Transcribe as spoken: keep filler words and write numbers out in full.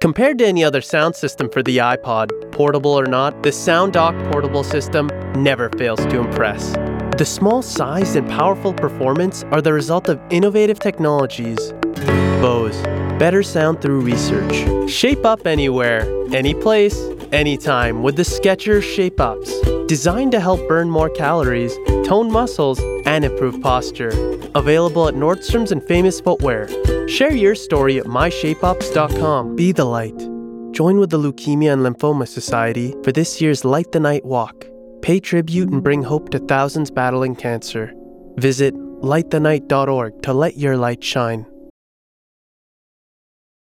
Compared to any other sound system for the iPod, portable or not, the SoundDock portable system never fails to impress. The small size and powerful performance are the result of innovative technologies. Bose, better sound through research. Shape up anywhere, any place, anytime with the Skechers Shape Ups. Designed to help burn more calories, tone muscles, and improve posture. Available at Nordstrom's and Famous Footwear. Share your story at my shape ups dot com. Be the light. Join with the Leukemia and Lymphoma Society for this year's Light the Night Walk. Pay tribute and bring hope to thousands battling cancer. Visit light the night dot org to let your light shine.